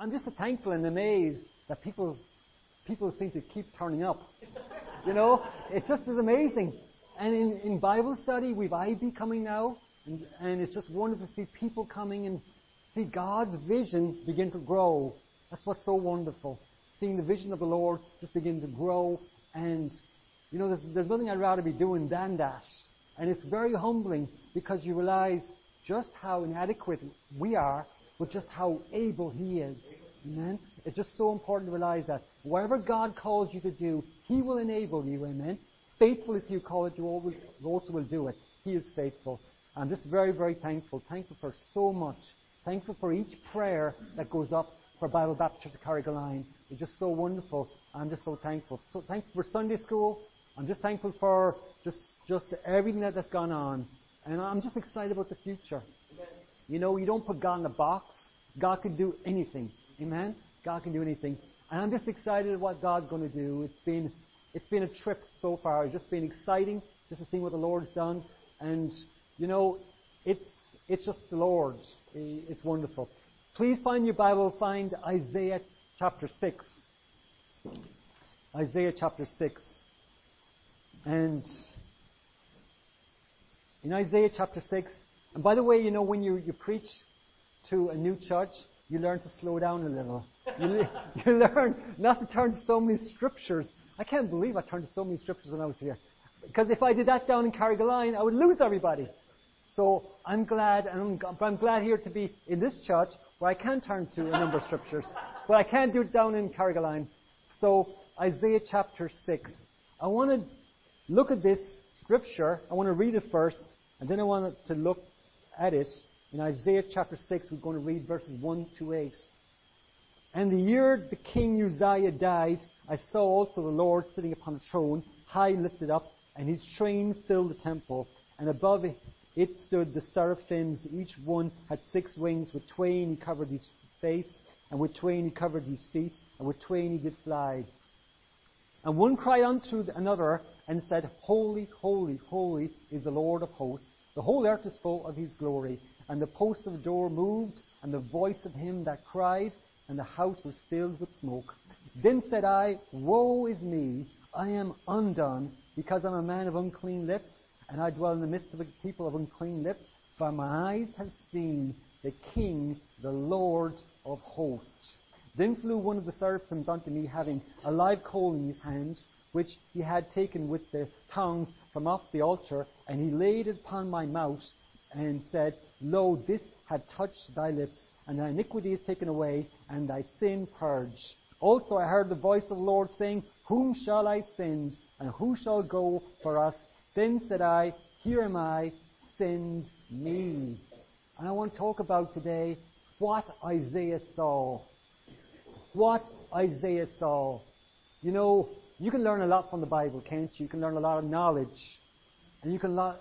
I'm just thankful and amazed that people seem to keep turning up. You know, it just is amazing. And in Bible study, we've IB coming now, and it's just wonderful to see people coming and see God's vision begin to grow. That's what's so wonderful. Seeing the vision of the Lord just begin to grow. And, you know, there's nothing I'd rather be doing than that. And it's very humbling because you realize just how inadequate we are, but just how able He is. Amen? It's just so important to realize that whatever God calls you to do, He will enable you. Amen? Faithful is He who called you, also will do it. He is faithful. I'm just very, very thankful. Thankful for so much. Thankful for each prayer that goes up for Bible Baptist Church of Carrigaline. It's just so wonderful. I'm just so thankful. So thankful for Sunday school. I'm just thankful for just everything that's gone on. And I'm just excited about the future. You know, you don't put God in a box. God can do anything. Amen? God can do anything. And I'm just excited at what God's going to do. It's been a trip so far. It's just been exciting just to see what the Lord's done. And, you know, it's just the Lord. It's wonderful. Please find your Bible. Find Isaiah chapter 6. Isaiah chapter 6. And in Isaiah chapter 6, and by the way, you know, when you preach to a new church, you learn to slow down a little. You learn not to turn to so many scriptures. I can't believe I turned to so many scriptures when I was here. Because if I did that down in Carrigaline, I would lose everybody. So I'm glad, but I'm glad here to be in this church where I can turn to a number of scriptures. But I can't do it down in Carrigaline. So Isaiah chapter 6. I want to look at this scripture. I want to read it first, and then I want to look at it. In Isaiah chapter 6, we're going to read verses 1 to 8. And the year the king Uzziah died, I saw also the Lord sitting upon a throne, high lifted up, and His train filled the temple. And above it stood the seraphims. Each one had 6 wings. With twain He covered His face, and with twain He covered His feet, and with twain He did fly. And one cried unto another, and said, Holy, holy, holy is the Lord of hosts. The whole earth is full of His glory. And the post of the door moved, and the voice of him that cried, and the house was filled with smoke. Then said I, Woe is me, I am undone, because I'm a man of unclean lips, and I dwell in the midst of a people of unclean lips, for my eyes have seen the King, the Lord of hosts. Then flew one of the seraphims unto me, having a live coal in his hands, which he had taken with the tongs from off the altar, and he laid it upon my mouth, and said, Lo, this had touched thy lips, and thy iniquity is taken away, and thy sin purged. Also I heard the voice of the Lord saying, Whom shall I send, and who shall go for us? Then said I, Here am I, send me. And I want to talk about today what Isaiah saw. What Isaiah saw. You know, you can learn a lot from the Bible, can't you? You can learn a lot of knowledge. And you can learn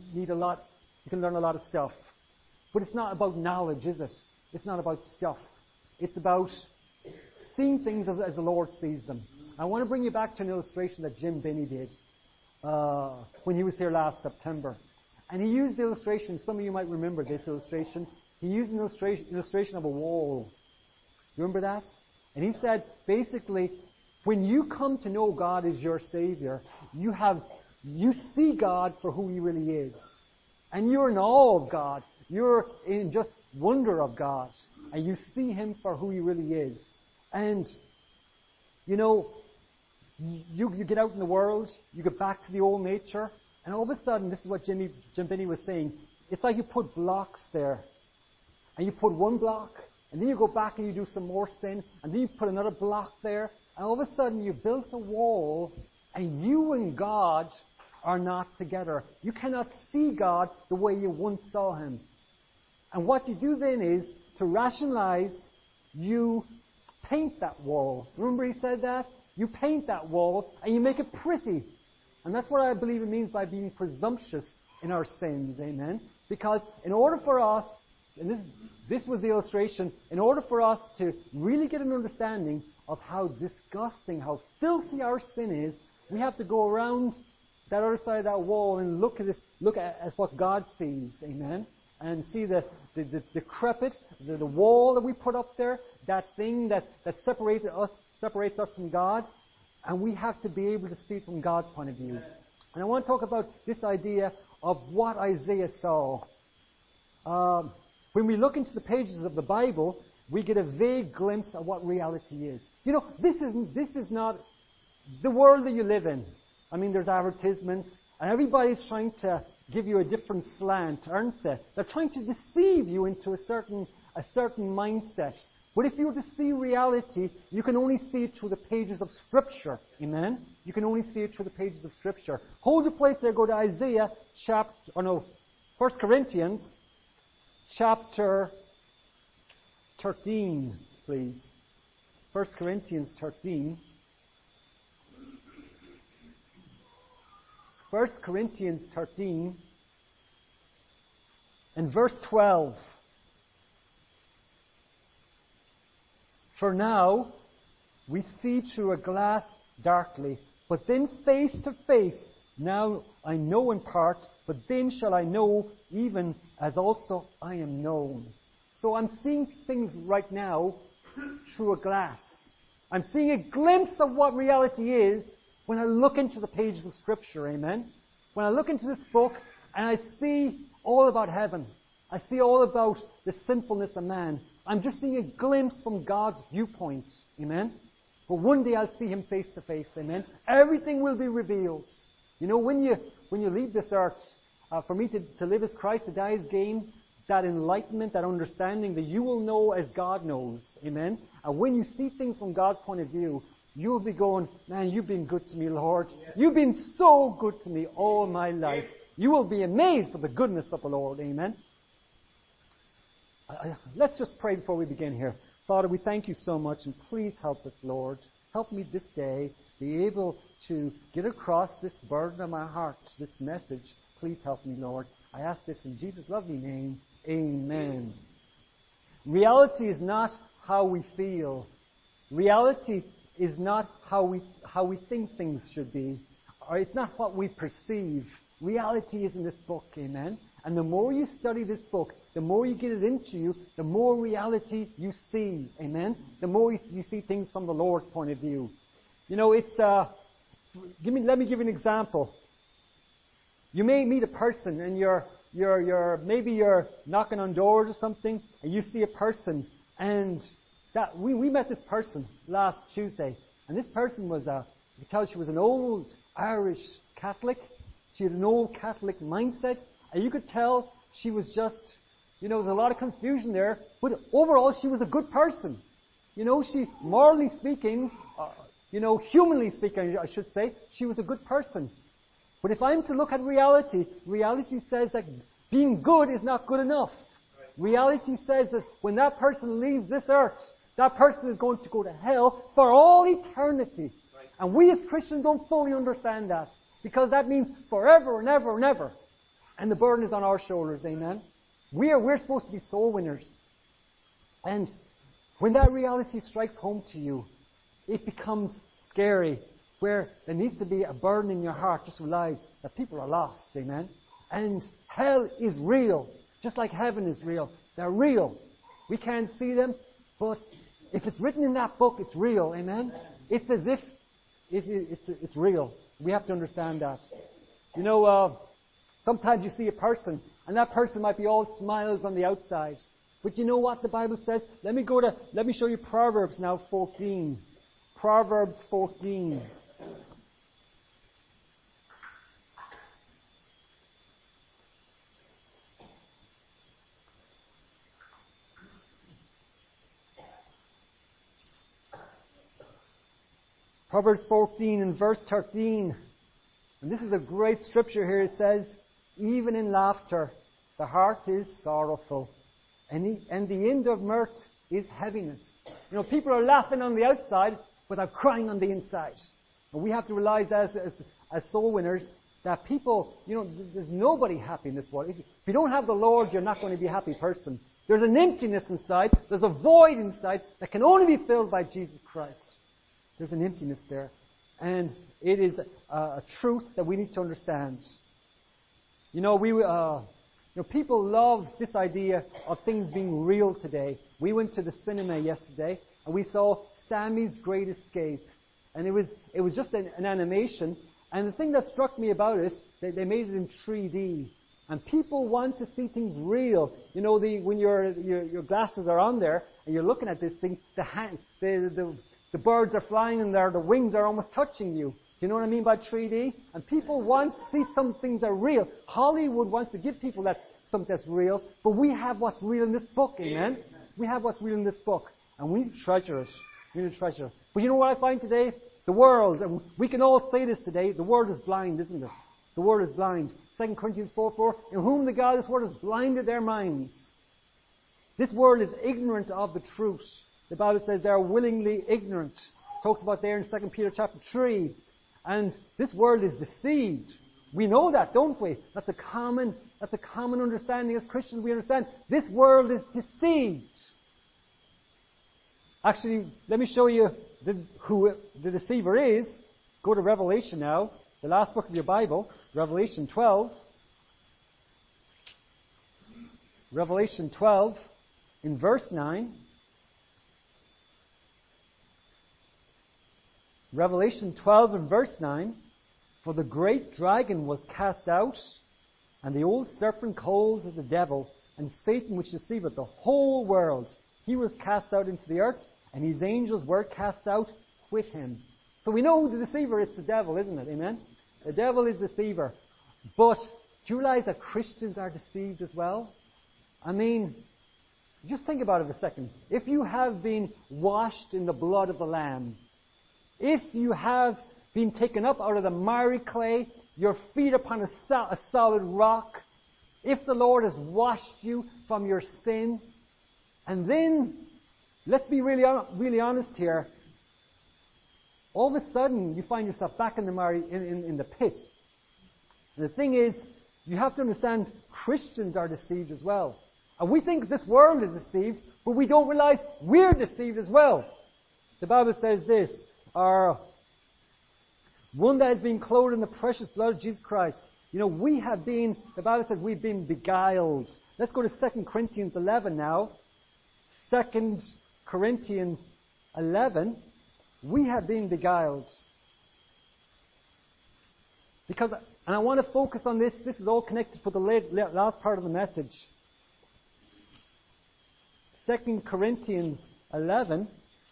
a lot of stuff. But it's not about knowledge, is it? It's not about stuff. It's about seeing things as the Lord sees them. I want to bring you back to an illustration that Jim Binney did when he was here last September. And he used the illustration, some of you might remember this illustration. He used an illustration of a wall. You remember that? And he said, basically, when you come to know God as your Savior, you see God for who He really is. And you're in awe of God. You're in just wonder of God. And you see Him for who He really is. And, you know, you get out in the world, you get back to the old nature, and all of a sudden, this is what Jim Binney was saying, it's like you put blocks there. And you put one block, and then you go back and you do some more sin, and then you put another block there, and all of a sudden you built a wall, and you and God are not together. You cannot see God the way you once saw Him. And what you do then is, to rationalize, you paint that wall. Remember he said that? You paint that wall, and you make it pretty. And that's what I believe it means by being presumptuous in our sins. Amen? Because in order for us, and this was the illustration, in order for us to really get an understanding of how disgusting, how filthy our sin is, we have to go around that other side of that wall and look at what God sees. Amen? And see the decrepit, the wall that we put up there, that thing that separates us from God, and we have to be able to see it from God's point of view. And I want to talk about this idea of what Isaiah saw. When we look into the pages of the Bible, we get a vague glimpse of what reality is. You know, this is not the world that you live in. I mean, there's advertisements, and everybody's trying to give you a different slant, aren't they? They're trying to deceive you into a certain mindset. But if you were to see reality, you can only see it through the pages of Scripture. Amen? You can only see it through the pages of Scripture. Hold your place there. Go to Isaiah 1 Corinthians chapter 13, please. 1 Corinthians 13. 1 Corinthians 13 and verse 12. For now, we see through a glass darkly, but then face to face. Now I know in part, but then shall I know, even as also I am known. So I'm seeing things right now through a glass. I'm seeing a glimpse of what reality is when I look into the pages of Scripture, amen? When I look into this book and I see all about heaven, I see all about the sinfulness of man. I'm just seeing a glimpse from God's viewpoint, amen? But one day I'll see Him face to face, amen? Everything will be revealed. You know, when you leave this earth, for me to live as Christ, to die as gain, that enlightenment, that understanding that you will know as God knows, amen? And when you see things from God's point of view, you'll be going, man, you've been good to me, Lord. You've been so good to me all my life. You will be amazed at the goodness of the Lord, amen? Let's just pray before we begin here. Father, we thank you so much, and please help us, Lord. Help me this day be able to get across this burden of my heart, this message. Please help me, Lord. I ask this in Jesus' lovely name. Amen. Reality is not how we feel. Reality is not how we think things should be. Or it's not what we perceive. Reality is in this book, amen? And the more you study this book, the more you get it into you, the more reality you see, amen? The more you see things from the Lord's point of view. You know, it's let me give you an example. You may meet a person and maybe you're knocking on doors or something, and you see a person, and that we met this person last Tuesday, and this person was you could tell she was an old Irish Catholic. She had an old Catholic mindset, and you could tell she was just, you know, there was a lot of confusion there, but overall she was a good person. You know, she, morally speaking, humanly speaking, I should say, she was a good person. But if I'm to look at reality, reality says that being good is not good enough. Reality says that when that person leaves this earth, that person is going to go to hell for all eternity. And we as Christians don't fully understand that, because that means forever and ever and ever. And the burden is on our shoulders, amen? We're supposed to be soul winners. And when that reality strikes home to you, it becomes scary, where there needs to be a burden in your heart. Just realize that people are lost, amen? And hell is real, just like heaven is real. They're real. We can't see them, but if it's written in that book, it's real, amen? It's as if it's real. We have to understand that. You know, sometimes you see a person, and that person might be all smiles on the outside. But you know what the Bible says? Let me show you Proverbs now 14. Proverbs 14. Proverbs 14 and verse 13. And this is a great scripture here. It says, even in laughter, the heart is sorrowful, and the end of mirth is heaviness. You know, people are laughing on the outside, but they're crying on the inside. And we have to realize as soul winners that people, you know, there's nobody happy in this world. If you don't have the Lord, you're not going to be a happy person. There's an emptiness inside. There's a void inside that can only be filled by Jesus Christ. There's an emptiness there. And it is a truth that we need to understand. You know, You know, people love this idea of things being real today. We went to the cinema yesterday and we saw Sammy's Great Escape. And it was just an animation. And the thing that struck me about it, they made it in 3D. And people want to see things real. You know, when your glasses are on there and you're looking at this thing, the birds are flying in there, the wings are almost touching you. Do you know what I mean by 3D? And people want to see some things that are real. Hollywood wants to give people something that's real, but we have what's real in this book, amen? We have what's real in this book, and we need to treasure it. We need to treasure it. But you know what I find today? The world, and we can all say this today, the world is blind, isn't it? The world is blind. 2 Corinthians 4:4, in whom the God of this world has blinded their minds. This world is ignorant of the truth. The Bible says they are willingly ignorant. It talks about there in 2 Peter chapter 3. And this world is deceived. We know that, don't we? That's a common understanding as Christians. We understand this world is deceived. Actually, let me show you who the deceiver is. Go to Revelation now, the last book of your Bible, Revelation 12. Revelation 12, in verse 9. Revelation 12 and verse 9, for the great dragon was cast out, and the old serpent called the devil, and Satan which deceiveth the whole world. He was cast out into the earth, and his angels were cast out with him. So we know the deceiver, it's the devil, isn't it? Amen? The devil is the deceiver. But do you realize that Christians are deceived as well? I mean, just think about it a second. If you have been washed in the blood of the Lamb, if you have been taken up out of the miry clay, your feet upon a solid rock, if the Lord has washed you from your sin, and then, let's be really honest here, all of a sudden you find yourself back in the miry, in the pit. And the thing is, you have to understand, Christians are deceived as well. And we think this world is deceived, but we don't realize we're deceived as well. The Bible says this, one that has been clothed in the precious blood of Jesus Christ. You know, the Bible says we've been beguiled. Let's go to 2 Corinthians 11 now. 2 Corinthians 11. We have been beguiled. And I want to focus on this. This is all connected for the last part of the message. 2 Corinthians 11.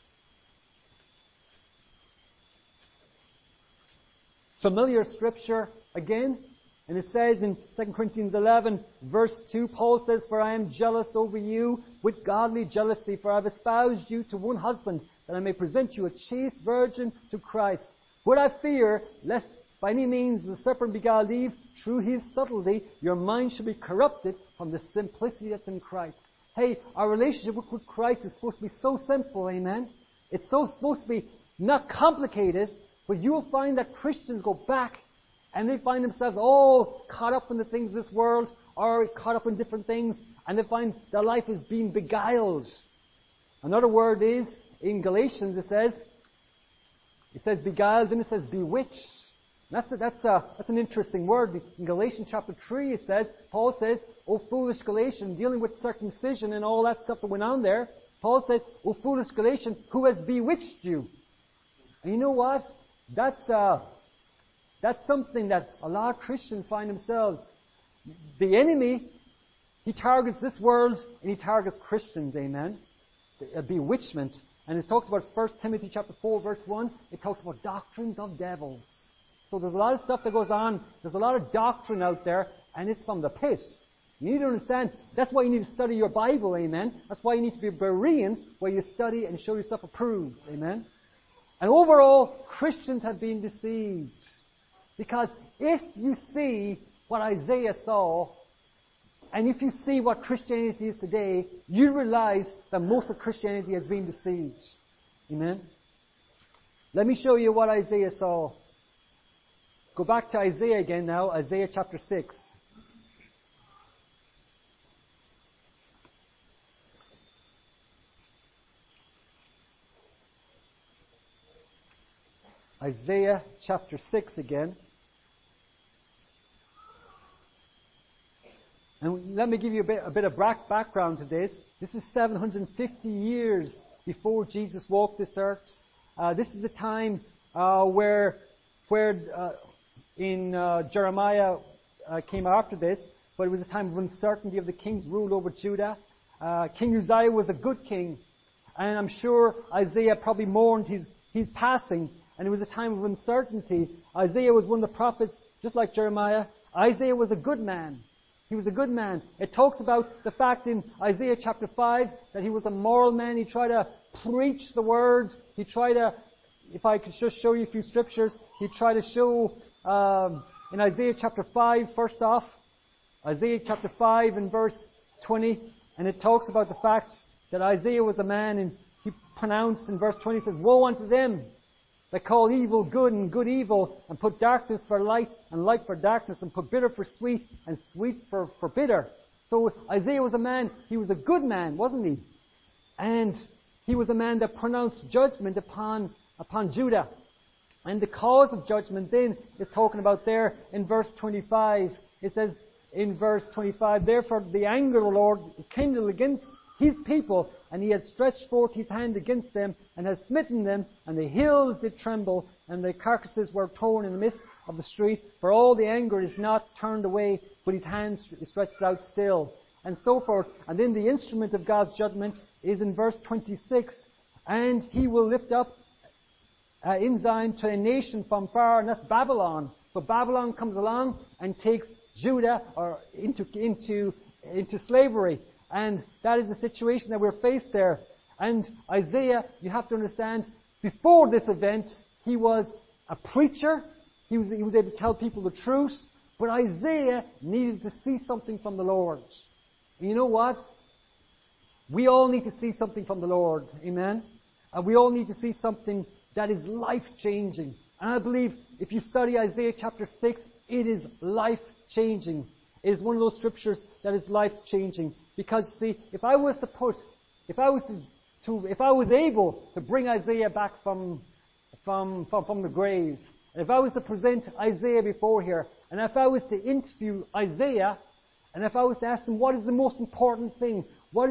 Familiar scripture again, and it says in 2 Corinthians 11, verse 2, Paul says, for I am jealous over you with godly jealousy, for I have espoused you to one husband, that I may present you a chaste virgin to Christ. But I fear, lest by any means the serpent beguiled Eve, through his subtlety, your mind should be corrupted from the simplicity that's in Christ. Hey, our relationship with Christ is supposed to be so simple, amen? It's so supposed to be not complicated. But you'll find that Christians go back and they find themselves all caught up in the things of this world or caught up in different things, and they find their life is being beguiled. Another word is, in Galatians it says beguiled, then it says bewitched. That's an interesting word. In Galatians chapter 3 Paul says, O foolish Galatians, dealing with circumcision and all that stuff that went on there, Paul said, O foolish Galatians, who has bewitched you? And you know what? That's something that a lot of Christians find themselves. The enemy, he targets this world and he targets Christians, amen? A bewitchment. And it talks about 1 Timothy chapter 4 verse 1. It talks about doctrines of devils. So there's a lot of stuff that goes on. There's a lot of doctrine out there, and it's from the pit. You need to understand, that's why you need to study your Bible, amen? That's why you need to be a Berean, where you study and show yourself approved, amen? And overall, Christians have been deceived. Because if you see what Isaiah saw, and if you see what Christianity is today, you realize that most of Christianity has been deceived. Amen? Let me show you what Isaiah saw. Go back to Isaiah again now, Isaiah chapter 6. Isaiah chapter 6 again. And let me give you a bit of background to this. This is 750 years before Jesus walked this earth. This is a time where in Jeremiah came after this, but it was a time of uncertainty of the king's rule over Judah. King Uzziah was a good king, and I'm sure Isaiah probably mourned his passing, and it was a time of uncertainty. Isaiah was one of the prophets, just like Jeremiah. Isaiah was a good man. He was a good man. It talks about the fact in Isaiah chapter 5 that he was a moral man. He tried to preach the word. He tried to, if I could just show you a few scriptures, he tried to show in Isaiah chapter 5, first off, Isaiah chapter 5 and verse 20, and it talks about the fact that Isaiah was a man, and he pronounced in verse 20, says, "Woe unto them that call evil good and good evil, and put darkness for light and light for darkness, and put bitter for sweet and sweet for bitter." So Isaiah was a man, he was a good man, wasn't he? And he was a man that pronounced judgment upon Judah. And the cause of judgment then is talking about there in verse 25. It says in verse 25, "Therefore the anger of the Lord is kindled against his people, and he has stretched forth his hand against them, and has smitten them, and the hills did tremble, and the carcasses were torn in the midst of the street. For all the anger is not turned away, but his hand is stretched out still." And so forth. And then the instrument of God's judgment is in verse 26. "And he will lift up in Zion to a nation from far," and that's Babylon. So Babylon comes along and takes Judah or into slavery. And that is the situation that we're faced there. And Isaiah, you have to understand, before this event, he was a preacher. He was able to tell people the truth. But Isaiah needed to see something from the Lord. And you know what? We all need to see something from the Lord. Amen? And we all need to see something that is life-changing. And I believe if you study Isaiah chapter 6, it is life-changing. It is one of those scriptures that is life-changing. Because, see, if I was able to bring Isaiah back from the grave, and if I was to present Isaiah before here, and if I was to interview Isaiah, and if I was to ask him what is the most important thing,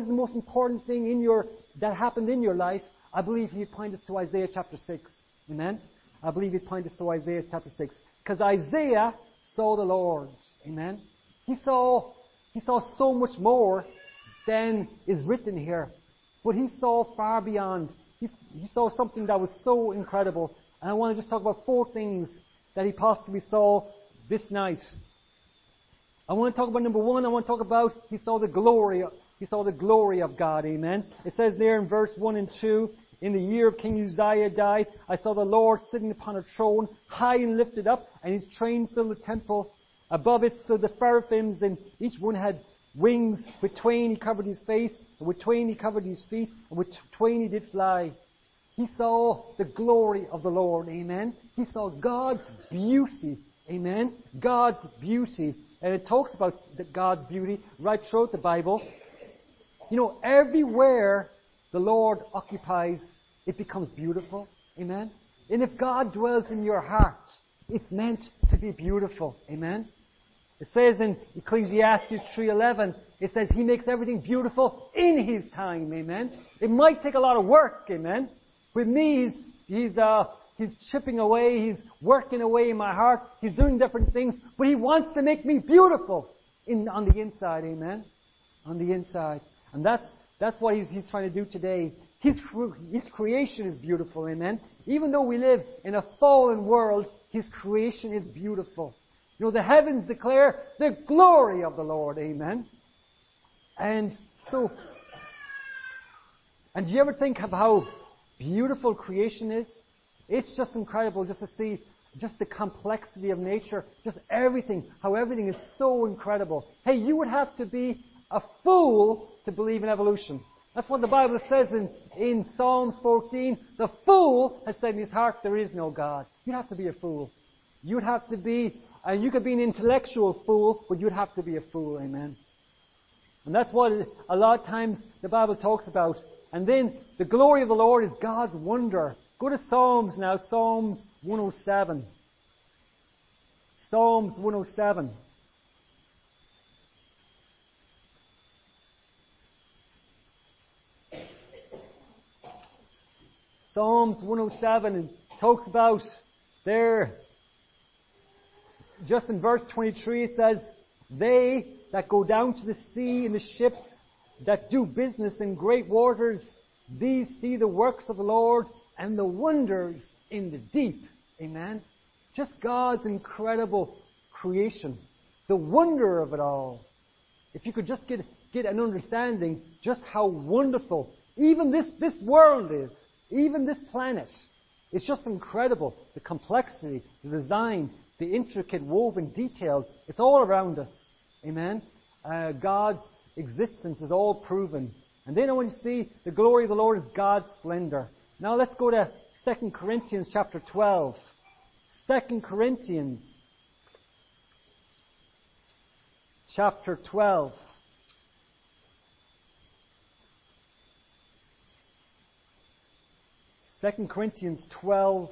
that happened in your life, I believe he'd point us to Isaiah chapter 6. Amen? I believe he'd point us to Isaiah chapter 6. Because Isaiah saw the Lord. Amen? He saw so much more than is written here. But he saw far beyond. He saw something that was so incredible. And I want to just talk about 4 things that he possibly saw this night. I want to talk about number 1. I want to talk about he saw the glory of God. Amen. It says there in verse 1 and 2, "In the year of King Uzziah died, I saw the Lord sitting upon a throne, high and lifted up, and his train filled the temple. Above it stood the seraphims, and each one had wings. With twain he covered his face, and with twain he covered his feet, and with twain he did fly." He saw the glory of the Lord. Amen. He saw God's beauty. Amen. God's beauty. And it talks about God's beauty right throughout the Bible. You know, everywhere the Lord occupies, it becomes beautiful. Amen. And if God dwells in your heart, it's meant to be beautiful. Amen. It says in Ecclesiastes 3:11, it says He makes everything beautiful in His time. Amen. It might take a lot of work. Amen. With me, He's chipping away. He's working away in my heart. He's doing different things, but He wants to make me beautiful on the inside. Amen. On the inside, and that's what He's trying to do today. His creation is beautiful. Amen. Even though we live in a fallen world, His creation is beautiful. You know, the heavens declare the glory of the Lord. Amen. And do you ever think of how beautiful creation is? It's just incredible just to see just the complexity of nature, just everything, how everything is so incredible. Hey, you would have to be a fool to believe in evolution. That's what the Bible says in Psalms 14. The fool has said in his heart, there is no God. You'd have to be a fool. You'd have to be, you could be an intellectual fool, but you'd have to be a fool. Amen. And that's what a lot of times the Bible talks about. And then the glory of the Lord is God's wonder. Go to Psalms now, Psalms 107. Psalms 107. Psalms 107, it talks about there, just in verse 23, it says, they that go down to the sea in the ships that do business in great waters, these see the works of the Lord and the wonders in the deep. Amen. Just God's incredible creation. The wonder of it all. If you could just get an understanding just how wonderful even this world is, even this planet. It's just incredible. The complexity, the design, the intricate woven details. It's all around us. Amen. God's existence is all proven. And then I want you to see the glory of the Lord is God's splendor. Now let's go to 2 Corinthians chapter 12. 2 Corinthians chapter 12. Second Corinthians 12.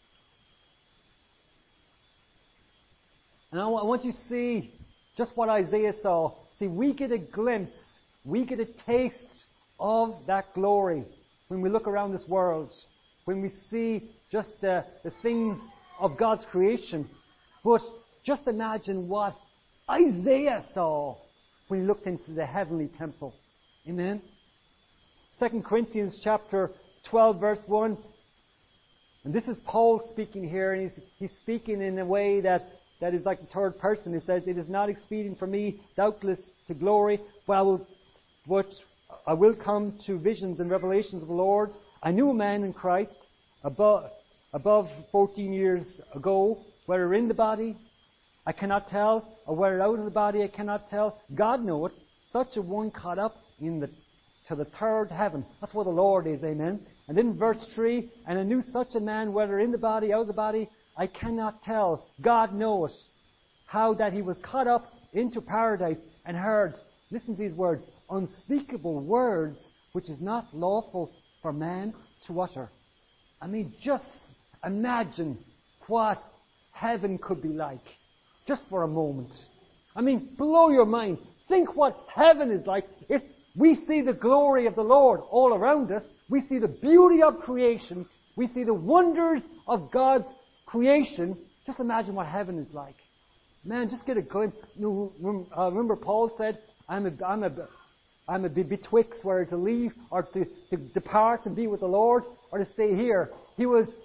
And I want you to see just what Isaiah saw. See, we get a glimpse, we get a taste of that glory when we look around this world, when we see just the things of God's creation. But just imagine what Isaiah saw when he looked into the heavenly temple. Amen? 2 Corinthians chapter 12 verse 1. And this is Paul speaking here, and he's speaking in a way that is like the third person. He says, it is not expedient for me, doubtless, to glory, but I will come to visions and revelations of the Lord. I knew a man in Christ above 14 years ago, whether in the body, I cannot tell, or whether out of the body, I cannot tell. God knoweth, such a one caught up to the third heaven. That's where the Lord is, amen. And then verse 3, and I knew such a man, whether in the body, out of the body, I cannot tell. God knoweth how that he was caught up into paradise and heard, listen to these words, unspeakable words which is not lawful for man to utter. I mean, just imagine what heaven could be like. Just for a moment. I mean, blow your mind. Think what heaven is like. If we see the glory of the Lord all around us, we see the beauty of creation, we see the wonders of God's creation. Just imagine what heaven is like. Man, just get a glimpse. Remember Paul said, I'm a betwixt whether to leave or to depart and be with the Lord or to stay here. He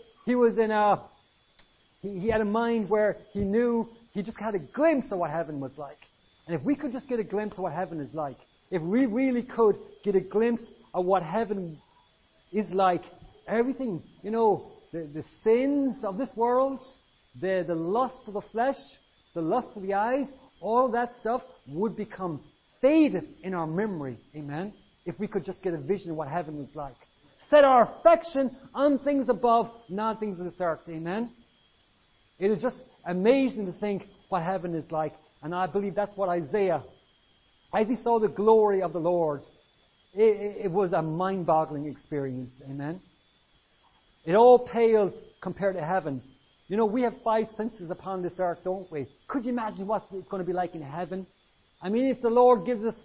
had a mind where he knew he just had a glimpse of what heaven was like. And if we could just get a glimpse of what heaven is like, if we really could get a glimpse of what heaven is like, everything, the sins of this world, the lust of the flesh, the lust of the eyes, all that stuff would become faded in our memory. Amen? If we could just get a vision of what heaven was like. Set our affection on things above, not things of this earth. Amen? It is just amazing to think what heaven is like. And I believe that's what Isaiah, as he saw the glory of the Lord, it was a mind-boggling experience. Amen? It all pales compared to heaven. We have 5 senses upon this earth, don't we? Could you imagine what it's going to be like in heaven? I mean, if the Lord gives us,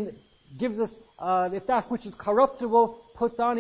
if that which is corruptible puts on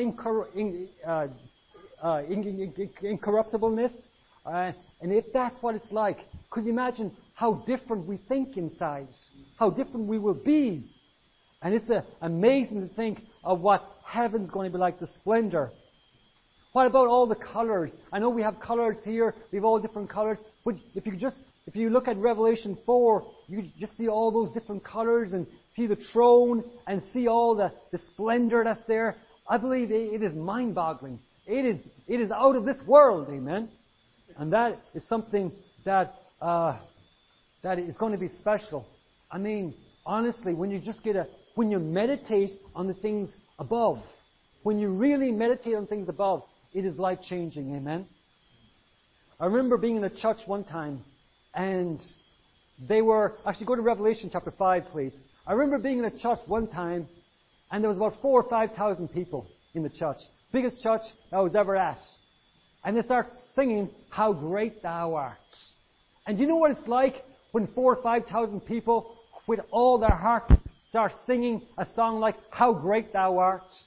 incorruptibleness, and if that's what it's like, could you imagine how different we think inside? How different we will be? And it's amazing to think of what heaven's going to be like, the splendor. What about all the colors? I know we have colors here, we have all different colors, but if you look at Revelation 4, you just see all those different colors and see the throne and see all the splendor that's there. I believe it is mind-boggling. It is out of this world, amen? And that is something that is going to be special. I mean, honestly, when you meditate on the things above, when you really meditate on things above, it is life-changing, amen? I remember being in a church one time, and they were, actually go to Revelation chapter 5, please. I remember being in a church one time, and there was about 4,000 or 5,000 people in the church. Biggest church I was ever at. And they start singing, How Great Thou Art. And do you know what it's like when 4,000 or 5,000 people, with all their heart, start singing a song like, How Great Thou Art?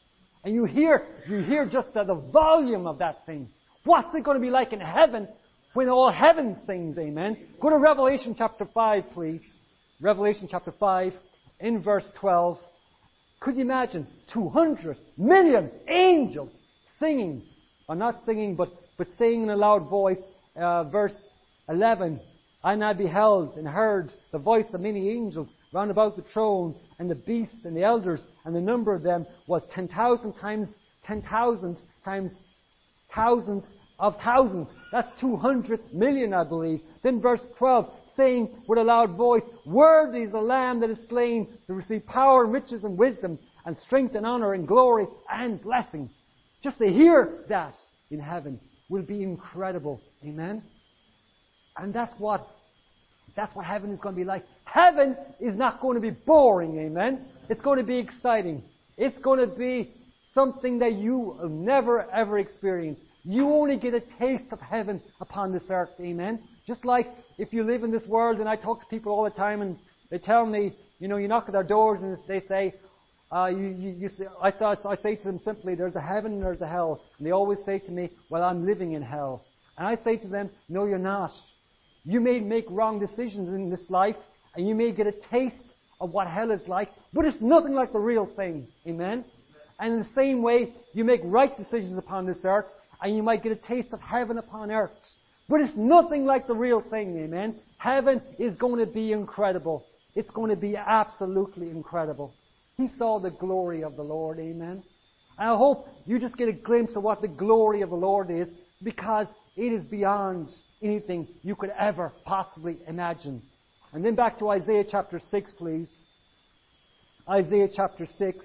And you hear just the volume of that thing. What's it going to be like in heaven when all heaven sings? Amen. Go to Revelation chapter 5, please. Revelation chapter 5, in verse 12. Could you imagine 200 million angels singing, or not singing, but saying in a loud voice, verse 11, and I beheld and heard the voice of many angels round about the throne, and the beast and the elders, and the number of them was 10,000 times 10,000 times thousands of thousands. That's 200 million, I believe. Then verse 12, saying with a loud voice, worthy is the Lamb that is slain to receive power and riches and wisdom and strength and honor and glory and blessing. Just to hear that in heaven will be incredible. Amen? And that's what heaven is going to be like. Heaven is not going to be boring. Amen? It's going to be exciting. It's going to be something that you will never ever experience. You only get a taste of heaven upon this earth. Amen? Just like if you live in this world, and I talk to people all the time, and they tell me, you knock at their doors and they say, I say to them simply, there's a heaven and there's a hell. And they always say to me, well, I'm living in hell. And I say to them, no, you're not. You may make wrong decisions in this life, and you may get a taste of what hell is like, but it's nothing like the real thing. Amen? And in the same way, you make right decisions upon this earth, and you might get a taste of heaven upon earth. But it's nothing like the real thing, amen? Heaven is going to be incredible. It's going to be absolutely incredible. He saw the glory of the Lord, amen? And I hope you just get a glimpse of what the glory of the Lord is, because it is beyond anything you could ever possibly imagine. And then back to Isaiah chapter 6, please. Isaiah chapter 6.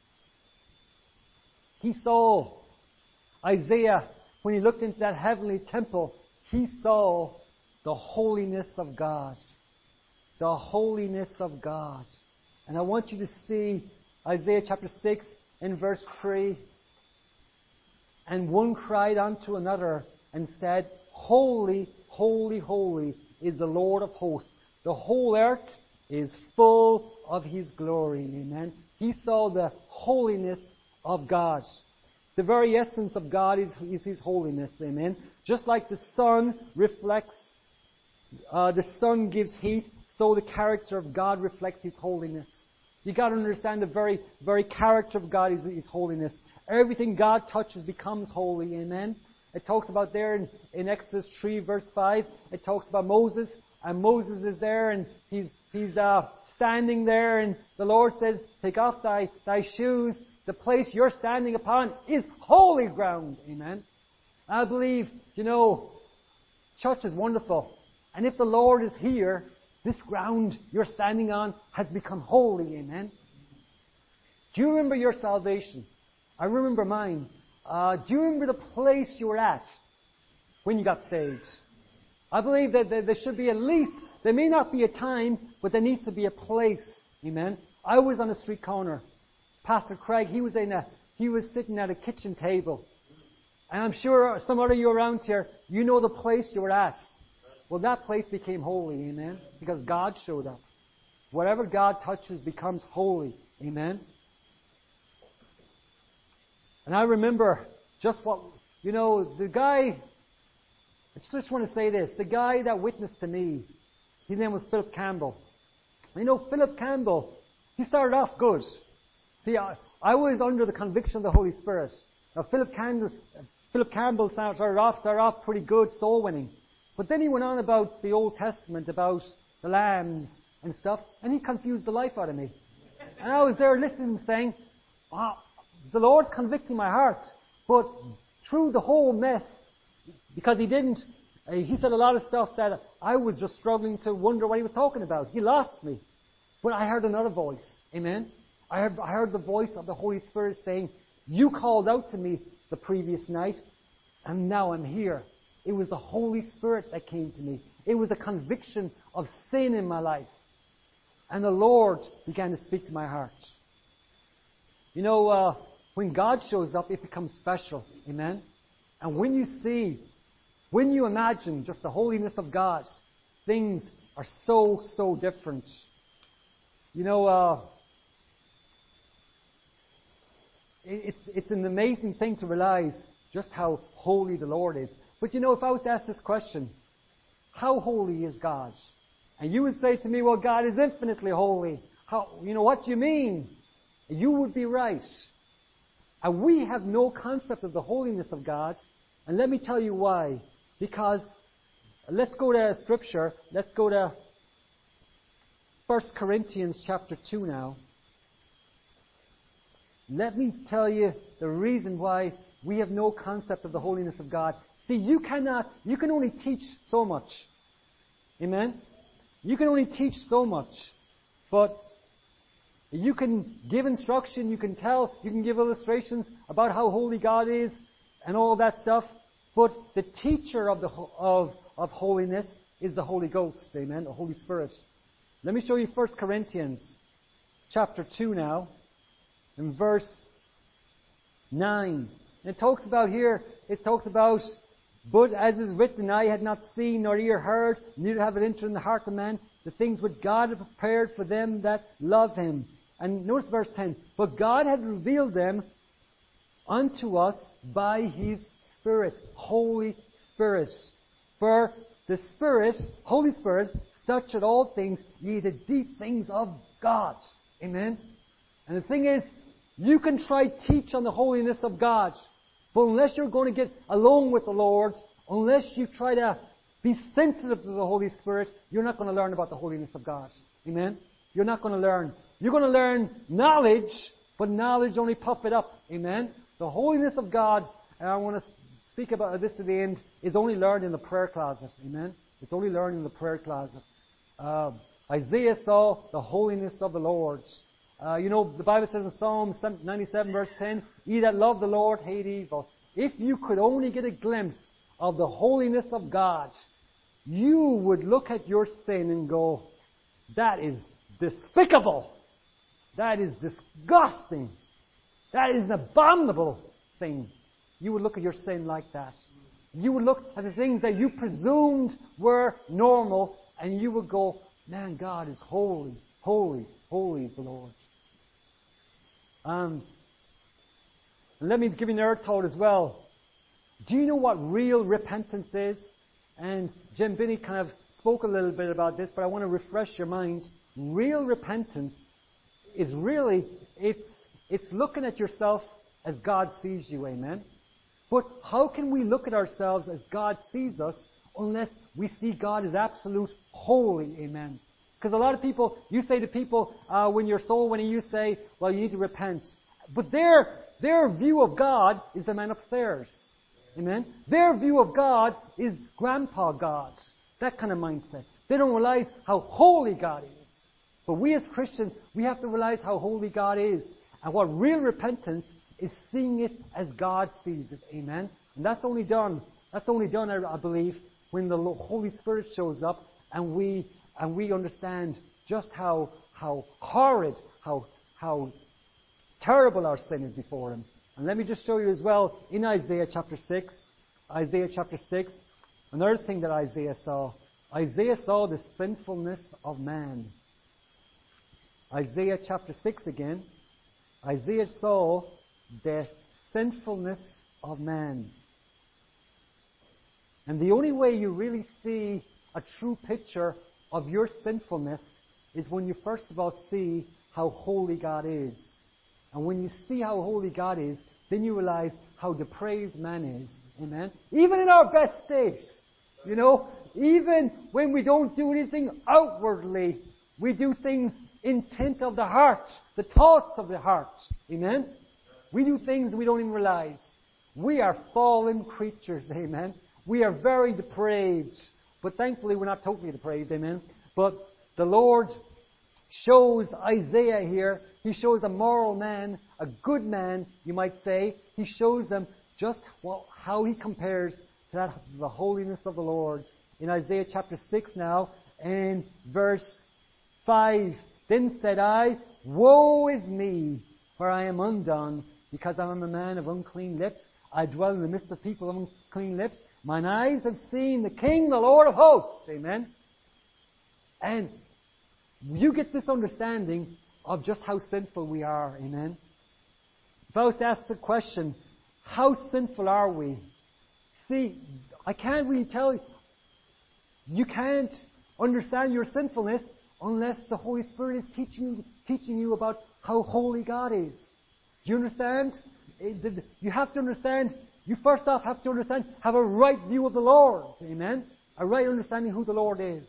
He saw, Isaiah, when he looked into that heavenly temple, he saw the holiness of God. The holiness of God. And I want you to see Isaiah chapter 6 in verse 3. And one cried unto another and said, Holy, holy, holy is the Lord of hosts. The whole earth is full of His glory. Amen. He saw the holiness of God. The very essence of God is His holiness. Amen. Just like the sun reflects, the sun gives heat, so the character of God reflects His holiness. You got to understand the very, very character of God is His holiness. Everything God touches becomes holy. Amen. It talks about there in Exodus 3 verse 5, it talks about Moses, and Moses is there, and he's standing there, and the Lord says, take off thy shoes. The place you're standing upon is holy ground. Amen. I believe, church is wonderful. And if the Lord is here, this ground you're standing on has become holy. Amen. Do you remember your salvation? I remember mine. Do you remember the place you were at when you got saved? I believe that there should be at least, there may not be a time, but there needs to be a place. Amen. I was on a street corner. Pastor Craig, he was sitting at a kitchen table. And I'm sure some other of you around here, you know the place you were at. Well, that place became holy, amen? Because God showed up. Whatever God touches becomes holy, amen? And I remember just the guy, I just want to say this, the guy that witnessed to me, his name was Philip Campbell. Philip Campbell, he started off good. See, I was under the conviction of the Holy Spirit. Now, Philip Campbell started off pretty good, soul winning. But then he went on about the Old Testament, about the lambs and stuff, and he confused the life out of me. And I was there listening, saying, wow, the Lord convicting my heart. But through the whole mess, because he said a lot of stuff that I was just struggling to wonder what he was talking about. He lost me. But I heard another voice. Amen. I heard the voice of the Holy Spirit saying, you called out to me the previous night, and now I'm here. It was the Holy Spirit that came to me. It was a conviction of sin in my life. And the Lord began to speak to my heart. When God shows up, it becomes special. Amen? And when you imagine just the holiness of God, things are so, so different. it's an amazing thing to realize just how holy the Lord is. But if I was to ask this question, how holy is God? And you would say to me, well, God is infinitely holy. What do you mean? You would be right. And we have no concept of the holiness of God. And let me tell you why. Because, let's go to Scripture. Let's go to 1 Corinthians chapter 2 now. Let me tell you the reason why we have no concept of the holiness of God. See, you can only teach so much. Amen? You can only teach so much. But you can give instruction, you can give illustrations about how holy God is and all that stuff. But the teacher of holiness is the Holy Ghost. Amen? The Holy Spirit. Let me show you 1 Corinthians chapter 2 now, in verse 9. It talks about, but as is written, eye had not seen, nor ear heard, neither have it entered in the heart of man, the things which God had prepared for them that love Him. And notice verse 10. But God had revealed them unto us by His Spirit, Holy Spirit. For the Spirit, Holy Spirit, searcheth all things, ye the deep things of God. Amen? And the thing is, you can try teach on the holiness of God, but unless you're going to get along with the Lord, unless you try to be sensitive to the Holy Spirit, you're not going to learn about the holiness of God. Amen? You're not going to learn. You're going to learn knowledge, but knowledge only puff it up. Amen? The holiness of God, and I want to speak about this at the end, is only learned in the prayer closet. Amen? It's only learned in the prayer closet. Isaiah saw the holiness of the Lord. The Bible says in Psalm 97 verse 10, ye that love the Lord hate evil. If you could only get a glimpse of the holiness of God, you would look at your sin and go, that is despicable. That is disgusting. That is an abominable thing. You would look at your sin like that. You would look at the things that you presumed were normal, and you would go, man, God is holy, holy, holy is the Lord. And let me give you another thought as well. Do you know what real repentance is? And Jim Binney kind of spoke a little bit about this, but I want to refresh your mind. Real repentance is really, it's looking at yourself as God sees you, amen? But how can we look at ourselves as God sees us unless we see God as absolute holy, amen? Because a lot of people, you say to people, when you're soul winning, you say, well, you need to repent. But their view of God is the man upstairs. Amen? Their view of God is Grandpa God. That kind of mindset. They don't realize how holy God is. But we as Christians, we have to realize how holy God is. And what real repentance is seeing it as God sees it. Amen? And that's only done, I believe, when the Holy Spirit shows up and we understand just how horrid, how terrible our sin is before Him. And let me just show you as well, in Isaiah chapter 6, another thing that Isaiah saw the sinfulness of man. Isaiah chapter 6 again, Isaiah saw the sinfulness of man. And the only way you really see a true picture of your sinfulness is when you first of all see how holy God is. And when you see how holy God is, then you realize how depraved man is. Amen? Even in our best state, even when we don't do anything outwardly, we do things intent of the heart, the thoughts of the heart. Amen? We do things we don't even realize. We are fallen creatures. Amen? We are very depraved. But thankfully we're not totally depraved. Amen? But the Lord shows Isaiah here. He shows a moral man, a good man, you might say. He shows them just how he compares to the holiness of the Lord. In Isaiah chapter 6 now, and verse 5. Then said I, woe is me, for I am undone, because I am a man of unclean lips. I dwell in the midst of people of unclean lips. Mine eyes have seen the King, the Lord of hosts. Amen? And you get this understanding of just how sinful we are. Amen? If I was to ask the question, how sinful are we? See, I can't really tell you. You can't understand your sinfulness unless the Holy Spirit is teaching you about how holy God is. Do you understand? You have to understand, you first off have to understand, have a right view of the Lord. Amen? A right understanding who the Lord is.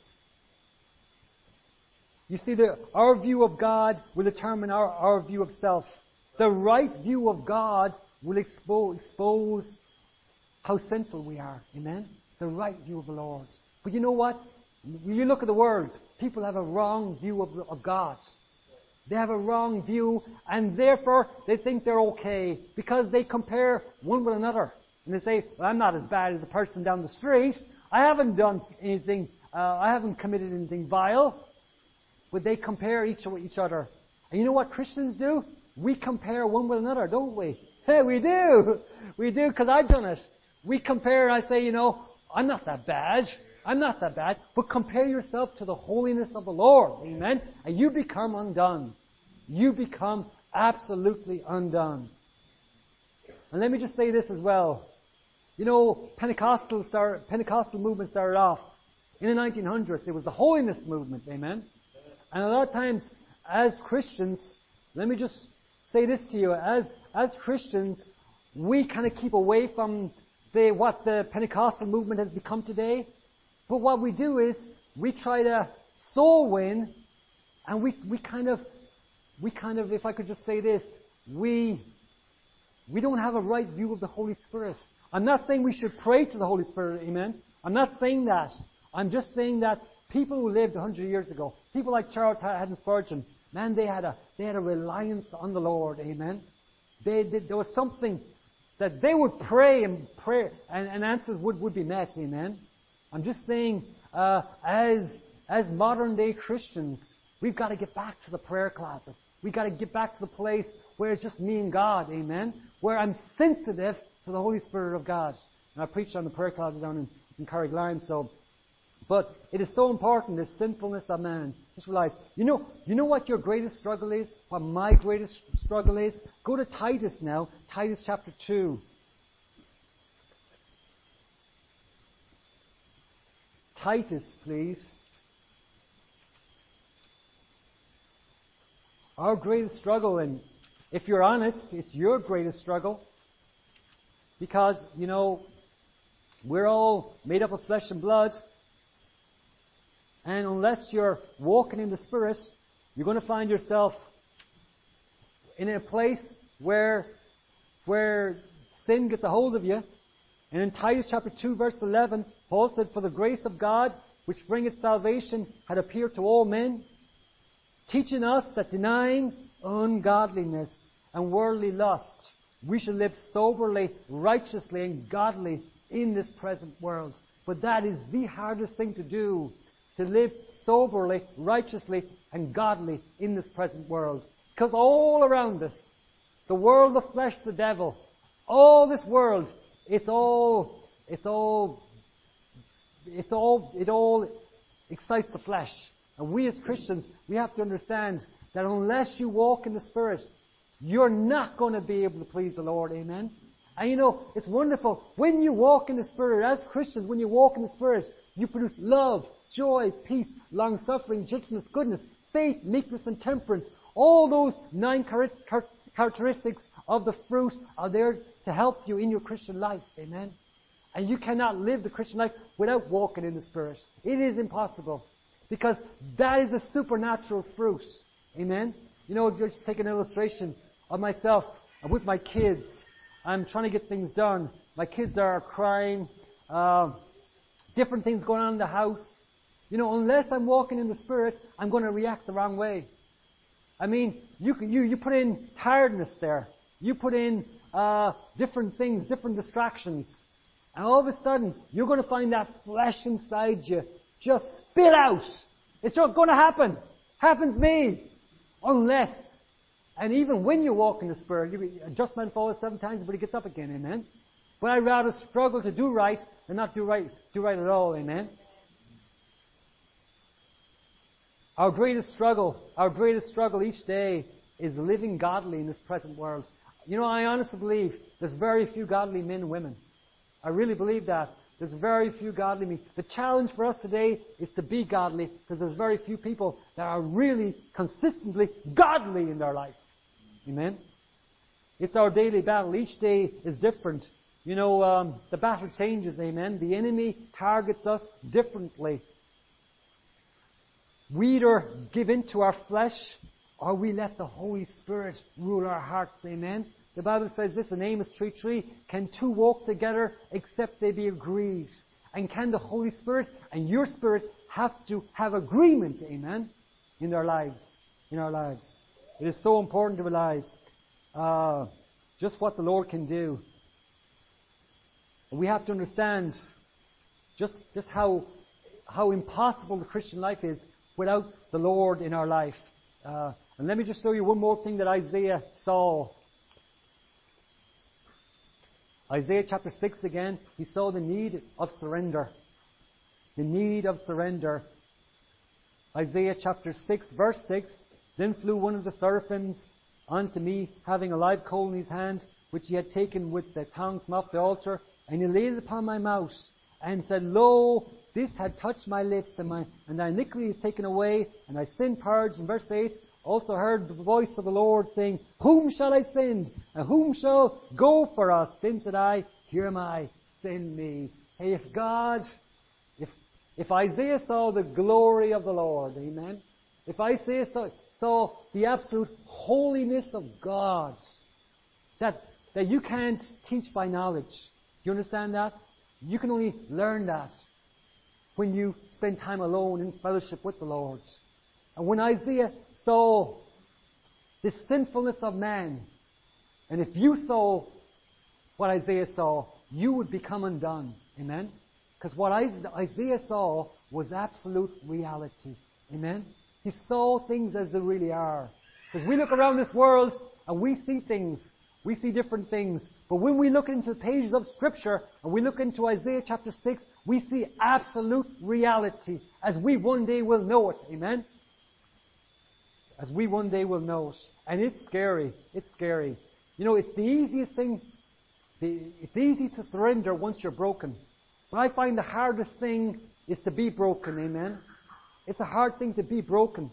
You see, our view of God will determine our view of self. The right view of God will expose how sinful we are. Amen? The right view of the Lord. But you know what? When you look at the world, people have a wrong view of God. They have a wrong view, and therefore they think they're okay because they compare one with another. And they say, well, I'm not as bad as the person down the street. I haven't done anything, I haven't committed anything vile. But they compare each other. And you know what Christians do? We compare one with another, don't we? Hey, we do. We do, because I've done it. We compare, and I say, I'm not that bad. I'm not that bad. But compare yourself to the holiness of the Lord. Amen? And you become undone. You become absolutely undone. And let me just say this as well. Pentecostal movement started off in the 1900s. It was the holiness movement. Amen? And a lot of times, as Christians, let me just say this to you. As Christians, we kind of keep away from what the Pentecostal movement has become today. But what we do is we try to soul win, and we kind of, if I could just say this, we don't have a right view of the Holy Spirit. I'm not saying we should pray to the Holy Spirit, amen? I'm not saying that. I'm just saying that people who lived 100 years ago, people like Charles Haddon Spurgeon, man, they had a reliance on the Lord, amen? There was something that they would pray and answers would be met, amen? I'm just saying, as modern day Christians, we've got to get back to the prayer closet. We've got to get back to the place where it's just me and God, amen? Where I'm sensitive to the Holy Spirit of God. And I preached on the prayer closet down in Carriglime, but it is so important, this sinfulness of man. Just realize, you know what your greatest struggle is? What my greatest struggle is? Go to Titus now, Titus chapter 2. Titus, please. Our greatest struggle, and if you're honest, it's your greatest struggle. Because, we're all made up of flesh and blood. And unless you're walking in the Spirit, you're going to find yourself in a place where sin gets a hold of you. And in Titus chapter 2 verse 11, Paul said, "For the grace of God, which bringeth salvation, had appeared to all men, teaching us that denying ungodliness and worldly lust, we should live soberly, righteously, and godly in this present world." But that is the hardest thing to do, to live soberly, righteously, and godly in this present world. Because all around us, the world of flesh, the devil, all this world, it all excites the flesh. And we as Christians, we have to understand that unless you walk in the Spirit, you're not going to be able to please the Lord. Amen? And it's wonderful. When you walk in the Spirit, as Christians, when you walk in the Spirit, you produce love, joy, peace, long-suffering, gentleness, goodness, faith, meekness, and temperance. All those 9 characteristics of the fruit are there to help you in your Christian life. Amen? And you cannot live the Christian life without walking in the Spirit. It is impossible. Because that is a supernatural fruit. Amen? Just take an illustration of myself. I'm with my kids. I'm trying to get things done. My kids are crying. Different things going on in the house. Unless I'm walking in the Spirit, I'm going to react the wrong way. I mean, you put in tiredness there. You put in different things, different distractions. And all of a sudden, you're going to find that flesh inside you just spit out. It's not going to happen. Happens to me. Unless, and even when you walk in the Spirit, a just man falls 7 times, but he gets up again. Amen? But I'd rather struggle to do right than not do right at all. Amen? Our greatest struggle each day is living godly in this present world. You know, I honestly believe there's very few godly men and women. I really believe that. There's very few godly men. The challenge for us today is to be godly, because there's very few people that are really consistently godly in their life. Amen? It's our daily battle. Each day is different. You know, the battle changes. Amen? The enemy targets us differently. We either give in to our flesh, or we let the Holy Spirit rule our hearts. Amen? The Bible says this in Amos 3:3, can two walk together except they be agreed? And can the Holy Spirit and your spirit have to have agreement, amen, in their lives? In our lives. It is so important to realize just what the Lord can do. We have to understand just how impossible the Christian life is without the Lord in our life. And let me just show you one more thing that Isaiah saw. Isaiah chapter 6 again, he saw the need of surrender. The need of surrender. Isaiah chapter 6, verse 6, then flew one of the seraphims unto me, having a live coal in his hand, which he had taken with the tongs from off the altar, and he laid it upon my mouth, and said, Lo, this had touched my lips, and thy iniquity is taken away, and thy sin purged. In verse 8, also heard the voice of the Lord saying, Whom shall I send? And whom shall go for us? Then said I, Here am I, send me. Hey, if Isaiah saw the glory of the Lord, amen? If Isaiah saw the absolute holiness of God, that you can't teach by knowledge. Do you understand that? You can only learn that when you spend time alone in fellowship with the Lord. And when Isaiah saw the sinfulness of man, and if you saw what Isaiah saw, you would become undone. Amen? Because what Isaiah saw was absolute reality. Amen? He saw things as they really are. Because we look around this world and we see things. We see different things. But when we look into the pages of Scripture and we look into Isaiah chapter 6, we see absolute reality as we one day will know it. Amen? As we one day will know it. And it's scary. It's scary. You know, it's the easiest thing. It's easy to surrender once you're broken. But I find the hardest thing is to be broken. Amen? It's a hard thing to be broken.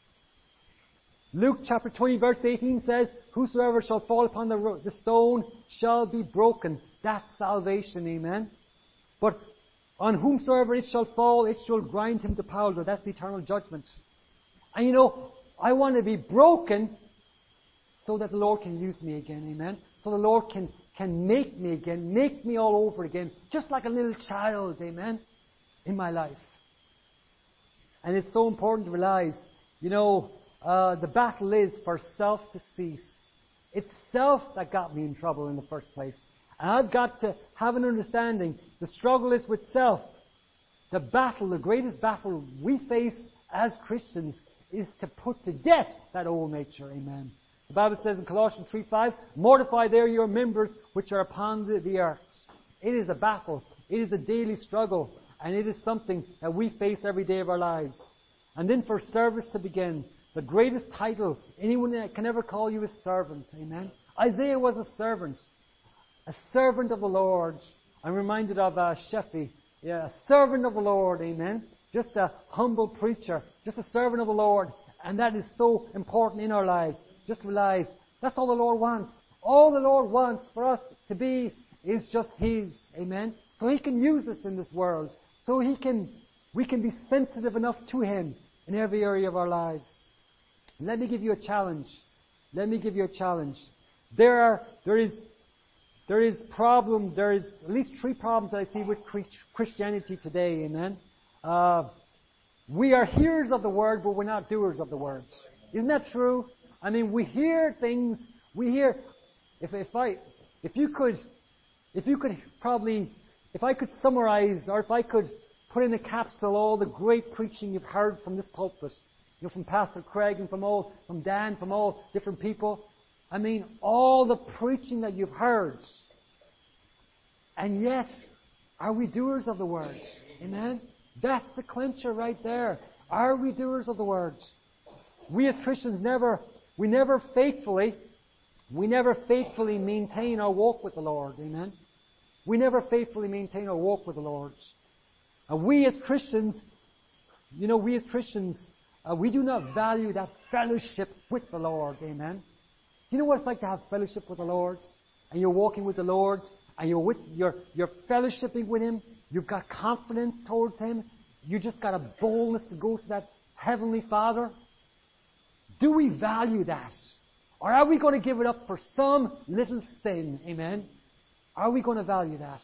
Luke chapter 20 verse 18 says, Whosoever shall fall upon the stone shall be broken. That's salvation. Amen? But on whomsoever it shall fall, it shall grind him to powder. That's eternal judgment. And you know, I want to be broken so that the Lord can use me again. Amen? So the Lord can make me again, make me all over again, just like a little child. Amen? In my life. And it's so important to realize, you know, the battle is for self to cease. It's self that got me in trouble in the first place. And I've got to have an understanding. The struggle is with self. The battle, the greatest battle we face as Christians is to put to death that old nature. Amen. The Bible says in Colossians 3:5, Mortify there your members which are upon the earth. It is a battle. It is a daily struggle. And it is something that we face every day of our lives. And then for service to begin, the greatest title anyone can ever call you is servant. Amen. Isaiah was a servant of the Lord. I'm reminded of Sheffy. Yeah, a servant of the Lord. Amen. Just a humble preacher. Just a servant of the Lord. And that is so important in our lives. Just realize that's all the Lord wants. All the Lord wants for us to be is just His. Amen. So He can use us in this world. So we can be sensitive enough to Him in every area of our lives. Let me give you a challenge. Let me give you a challenge. There is at least 3 problems that I see with Christianity today. Amen. We are hearers of the word, but we're not doers of the word. Isn't that true? I mean, we hear things. We hear. If I could summarize, or if I could put in a capsule all the great preaching you've heard from this pulpit, you know, from Pastor Craig and from Dan, from all different people. I mean, all the preaching that you've heard. And yet, are we doers of the word? Amen? That's the clincher right there. Are we doers of the word? We as Christians never faithfully we never faithfully maintain our walk with the Lord. Amen? We never faithfully maintain our walk with the Lord. And we as Christians, we do not value that fellowship with the Lord. Amen? Do you know what it's like to have fellowship with the Lord? And you're walking with the Lord, and you're fellowshipping with Him. You've got confidence towards Him. You just got a boldness to go to that Heavenly Father. Do we value that? Or are we going to give it up for some little sin? Amen? Are we going to value that?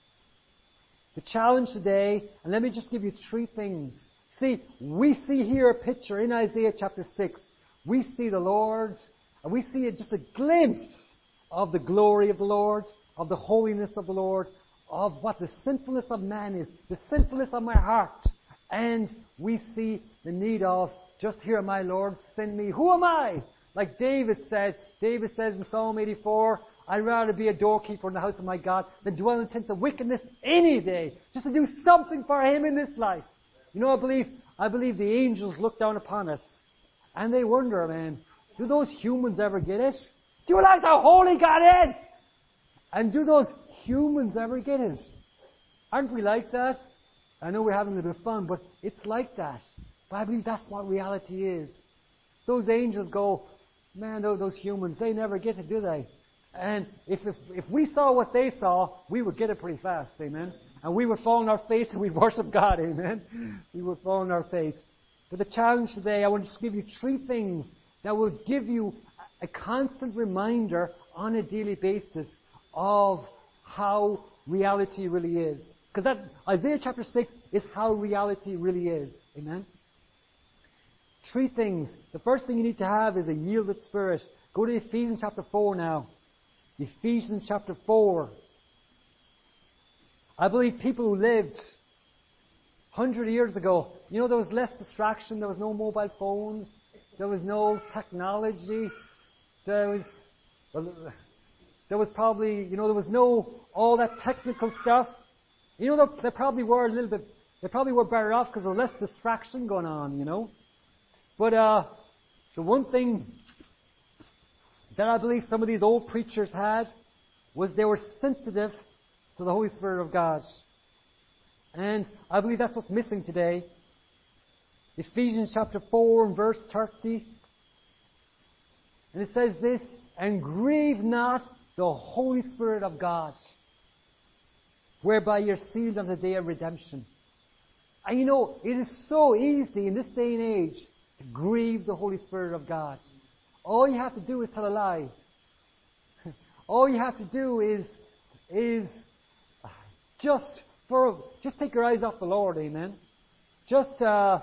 The challenge today, and let me just give you 3 things. See, we see here a picture in Isaiah chapter 6. We see the Lord, and we see just a glimpse of the glory of the Lord, of the holiness of the Lord, of what the sinfulness of man is, the sinfulness of my heart. And we see the need of, just here, my Lord, send me. Who am I? Like David said. David says in Psalm 84, I'd rather be a doorkeeper in the house of my God than dwell in tents of wickedness any day. Just to do something for Him in this life. You know, I believe the angels look down upon us. And they wonder, man, do those humans ever get it? Do you realize how holy God is? And do those humans ever get it? Aren't we like that? I know we're having a little bit of fun, but it's like that. But I believe that's what reality is. Those angels go, man, those humans, they never get it, do they? And if we saw what they saw, we would get it pretty fast, amen? And we would fall on our face and we'd worship God, amen? We would fall on our face. But the challenge today, I want to just give you 3 things that will give you a constant reminder on a daily basis of how reality really is. Because that Isaiah chapter 6 is how reality really is. Amen? 3 things. The first thing you need to have is a yielded spirit. Go to Ephesians chapter 4 now. Ephesians chapter 4. I believe people who lived 100 years ago, there was less distraction, there was no mobile phones, there was no technology, there was probably, there was no all that technical stuff. They probably were better off because there was less distraction going on, But the one thing that I believe some of these old preachers had was they were sensitive to the Holy Spirit of God. And I believe that's what's missing today. Ephesians chapter 4 and verse 30. And it says this, and grieve not the Holy Spirit of God, whereby you're sealed unto the day of redemption. And it is so easy in this day and age to grieve the Holy Spirit of God. All you have to do is tell a lie. All you have to do is just take your eyes off the Lord, amen. Just go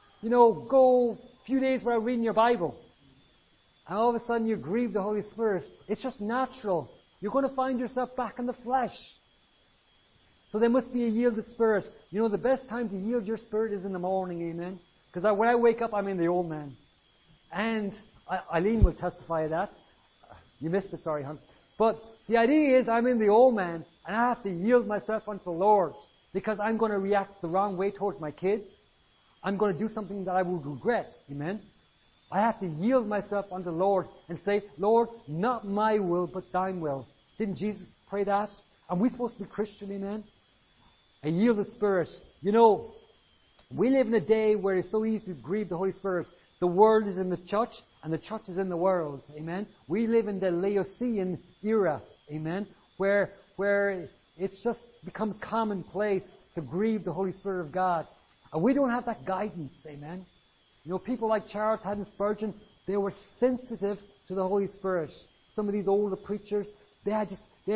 a few days without reading your Bible. And all of a sudden you grieve the Holy Spirit. It's just natural. You're going to find yourself back in the flesh. So there must be a yielded spirit. The best time to yield your spirit is in the morning, amen. Because when I wake up, I'm in the old man. And Eileen will testify to that. You missed it, sorry, hon. But the idea is I'm in the old man, and I have to yield myself unto the Lord. Because I'm going to react the wrong way towards my kids. I'm going to do something that I will regret, amen. I have to yield myself unto the Lord and say, Lord, not my will, but thine will. Didn't Jesus pray that? Are we supposed to be Christian, amen? A yielded spirit. We live in a day where it's so easy to grieve the Holy Spirit. The world is in the church, and the church is in the world, amen? We live in the Laodicean era, amen? Where it's just becomes commonplace to grieve the Holy Spirit of God. And we don't have that guidance, amen? People like Charles Haddon Spurgeon, they were sensitive to the Holy Spirit. Some of these older preachers, they had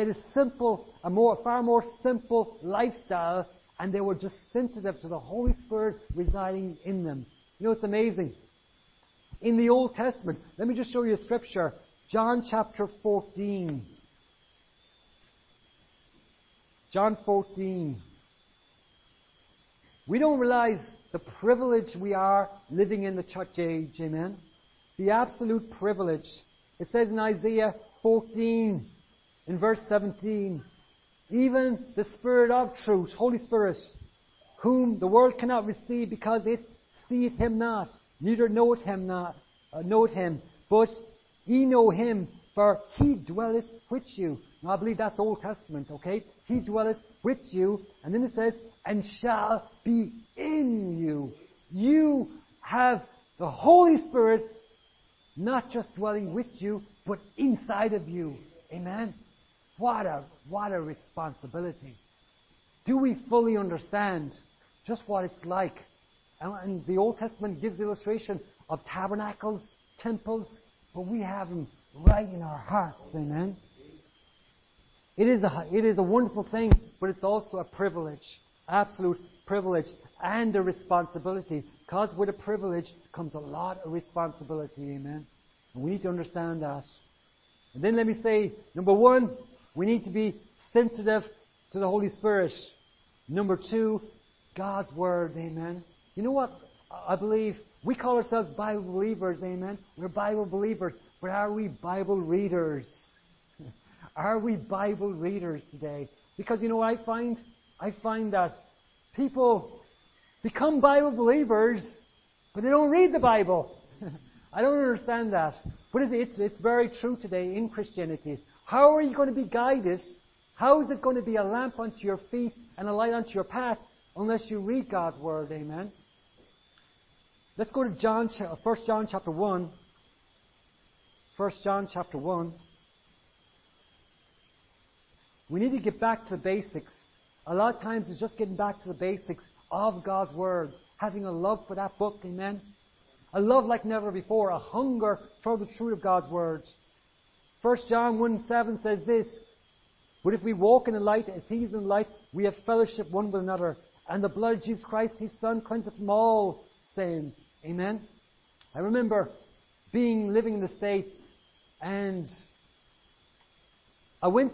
a far more simple lifestyle, and they were just sensitive to the Holy Spirit residing in them. It's amazing. In the Old Testament, let me just show you a scripture. John chapter 14. John 14. We don't realize the privilege we are living in the church age, amen? The absolute privilege. It says in Isaiah 14, in verse 17, even the Spirit of truth, Holy Spirit, whom the world cannot receive because it seeth Him not, neither knoweth Him, but ye know Him, For He dwelleth with you. Now I believe that's Old Testament, okay? He dwelleth with you. And then it says, and shall be in you. You have the Holy Spirit not just dwelling with you, but inside of you. Amen? What a responsibility. Do we fully understand just what it's like? And the Old Testament gives illustration of tabernacles, temples, but we have them right in our hearts. Amen? It is a wonderful thing, but it's also a privilege. Absolute privilege and a responsibility. Because with a privilege comes a lot of responsibility. Amen? And we need to understand that. And then let me say, number one, we need to be sensitive to the Holy Spirit. Number two, God's Word. Amen? You know what? I believe we call ourselves Bible believers. Amen? We're Bible believers. But are we Bible readers? Are we Bible readers today? Because you know what I find? I find that people become Bible believers, but they don't read the Bible. I don't understand that. But it's very true today in Christianity. How are you going to be guided? How is it going to be a lamp unto your feet and a light unto your path unless you read God's Word? Amen. Let's go to 1 John chapter 1. 1 John chapter 1. We need to get back to the basics. A lot of times it's just getting back to the basics of God's Word. Having a love for that book, amen? A love like never before. A hunger for the truth of God's Word. 1 John 1:7 says this, but if we walk in the light as He is in the light, we have fellowship one with another. And the blood of Jesus Christ, His Son, cleanseth from all sin. Amen? I remember living in the States, and I went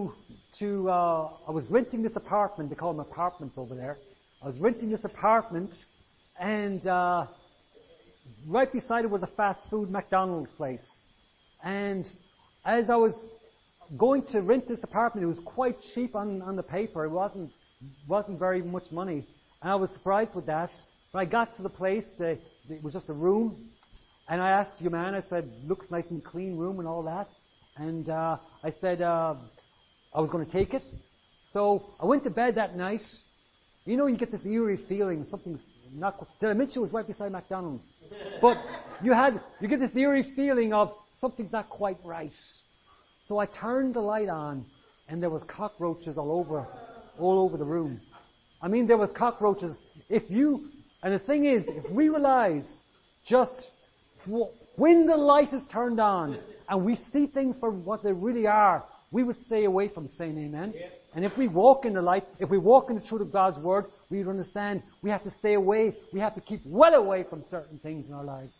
I was renting this apartment. They call them apartments over there. I was renting this apartment, and right beside it was a fast food McDonald's place. And as I was going to rent this apartment, it was quite cheap on the paper. It wasn't very much money. And I was surprised with that. When I got to the place, it was just a room. And I asked your man, I said, looks nice and clean room and all that. And I said I was going to take it. So I went to bed that night. You know, you get this eerie feeling, something's not... Did I mention it was right beside McDonald's? But you get this eerie feeling of something's not quite right. So I turned the light on, and there was cockroaches all over the room. I mean, there was cockroaches. And the thing is, if we realize just when the light is turned on and we see things for what they really are, we would stay away from saying amen. Yeah. And if we walk in the light, if we walk in the truth of God's Word, we would understand we have to stay away. We have to keep well away from certain things in our lives.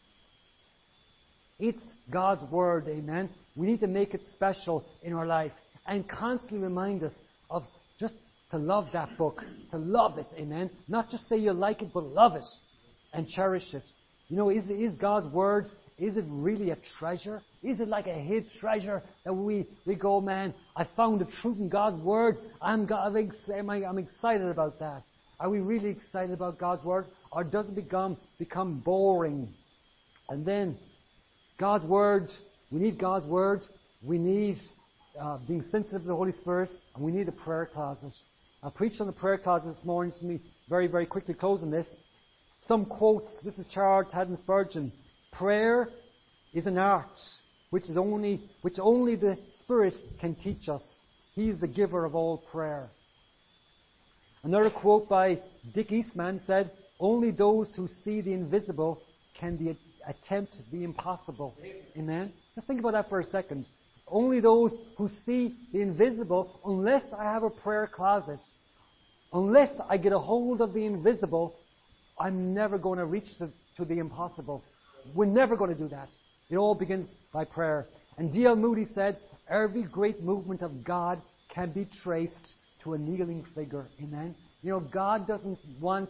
It's God's Word, amen. We need to make it special in our life and constantly remind us of just to love that book, to love it, amen. Not just say you like it, but love it and cherish it. You know, is God's Word, is it really a treasure? Is it like a hid treasure that we go, man, I found the truth in God's Word. I'm excited about that. Are we really excited about God's Word? Or does it become boring? And then, God's Word, we need God's Word. We need being sensitive to the Holy Spirit. And we need a prayer closet. I preached on the prayer closet this morning. So let me very, very quickly close on this. Some quotes. This is Charles Haddon Spurgeon. Prayer is an art which only the Spirit can teach us. He is the giver of all prayer. Another quote by Dick Eastman said, only those who see the invisible can attempt the impossible. Amen? Just think about that for a second. Only those who see the invisible, unless I have a prayer closet, unless I get a hold of the invisible, I'm never going to reach to the impossible. We're never going to do that. It all begins by prayer. And D.L. Moody said, every great movement of God can be traced to a kneeling figure. Amen? You know, God doesn't want...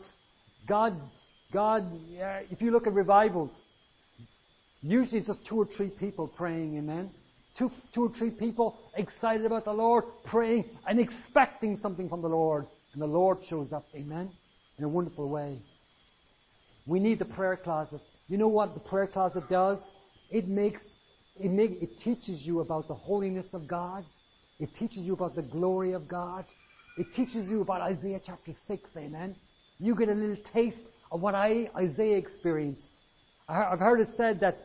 if you look at revivals, usually it's just 2 or 3 people praying. Amen? Two or three people excited about the Lord, praying and expecting something from the Lord. And the Lord shows up. Amen? In a wonderful way. We need the prayer closet. You know what the prayer closet does? It makes It teaches you about the holiness of God. It teaches you about the glory of God. It teaches you about Isaiah chapter 6, amen? You get a little taste of what Isaiah experienced. I've heard it said that,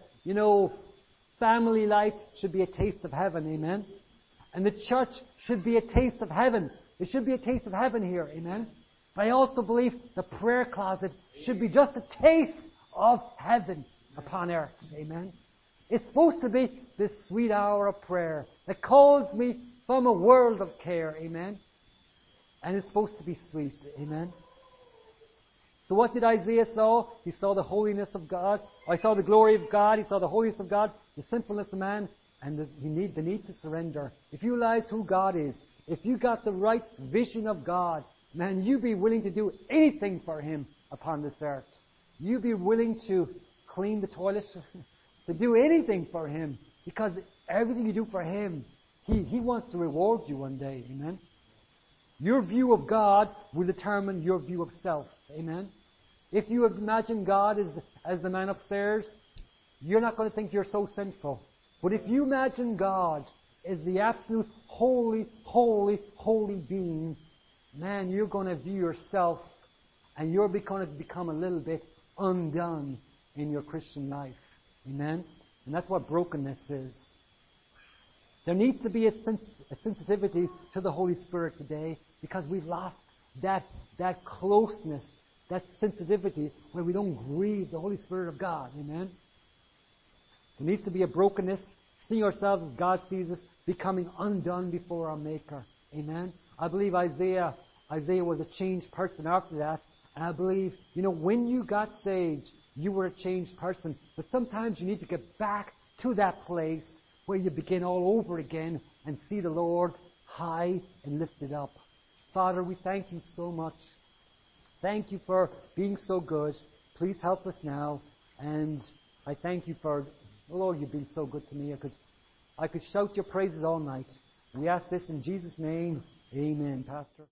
family life should be a taste of heaven, amen? And the church should be a taste of heaven. It should be a taste of heaven here, amen? But I also believe the prayer closet should be just a taste of heaven upon earth, amen? It's supposed to be this sweet hour of prayer that calls me from a world of care, amen? And it's supposed to be sweet, amen? So what did Isaiah saw? He saw the holiness of God. He saw the glory of God. He saw the holiness of God, the sinfulness of man, and the need to surrender. If you realize who God is, if you got the right vision of God, man, you'd be willing to do anything for Him upon this earth. You'd be willing to clean the toilets, to do anything for Him, because everything you do for Him, He wants to reward you one day. Amen? Your view of God will determine your view of self. Amen? If you imagine God as the man upstairs, you're not going to think you're so sinful. But if you imagine God as the absolute holy, holy, holy being, man, you're going to view yourself and you're going to become a little bit undone in your Christian life. Amen? And that's what brokenness is. There needs to be a sensitivity to the Holy Spirit today because we've lost that closeness, that sensitivity where we don't grieve the Holy Spirit of God. Amen? There needs to be a brokenness, seeing ourselves as God sees us, becoming undone before our Maker. Amen? I believe Isaiah was a changed person after that. And I believe, when you got saved, you were a changed person. But sometimes you need to get back to that place where you begin all over again and see the Lord high and lifted up. Father, we thank You so much. Thank You for being so good. Please help us now. And I thank You for, Lord, You've been so good to me. I could shout Your praises all night. We ask this in Jesus' name. Amen, Pastor.